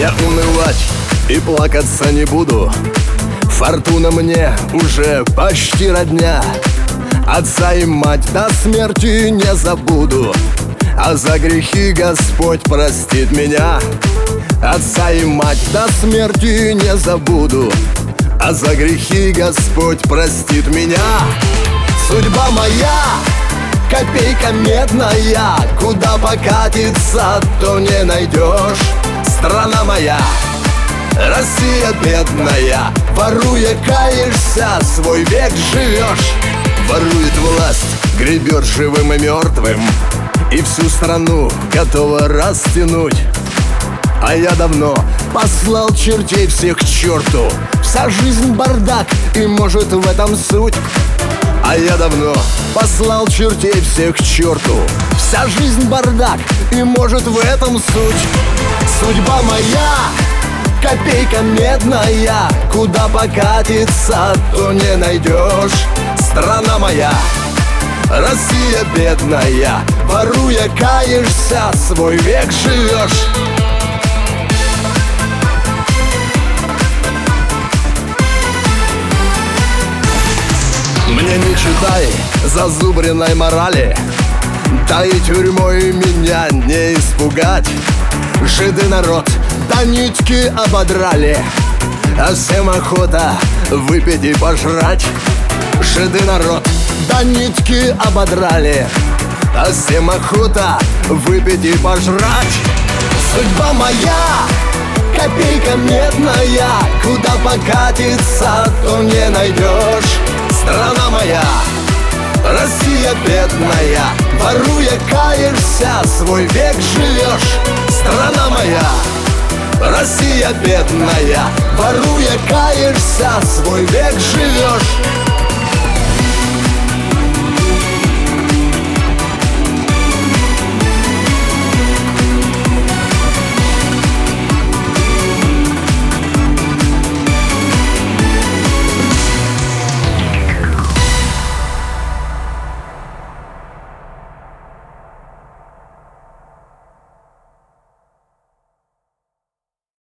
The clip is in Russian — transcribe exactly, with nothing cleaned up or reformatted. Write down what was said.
Я унывать и плакаться не буду. Фортуна мне уже почти родня. Отца и мать до смерти не забуду, а за грехи Господь простит меня. Отца и мать до смерти не забуду, а за грехи Господь простит меня. Судьба моя, копейка медная, куда покатиться, то не найдешь. Страна моя, Россия бедная, воруя каешься, свой век живешь. Ворует власть, гребет живым и мертвым, и всю страну готова растянуть. А я давно послал чертей всех к черту. Вся жизнь бардак, и может в этом суть. А я давно послал чертей всех к черту. Вся жизнь бардак, и может в этом суть. Судьба моя, копейка медная, куда покатиться, то не найдешь. Страна моя, Россия бедная, воруя каешься, свой век живешь. Мне не читай зазубренной морали, да и тюрьмой меня не испугать. Жиды народ до нитки ободрали, а всем охота выпить и пожрать. Жиды народ до нитки ободрали, а всем охота выпить и пожрать. Судьба моя, копейка медная, куда покатиться, то не найдешь. Страна моя, Россия бедная, воруя каешься, свой век живешь. Страна моя, Россия бедная, воруя каешься, свой век живешь.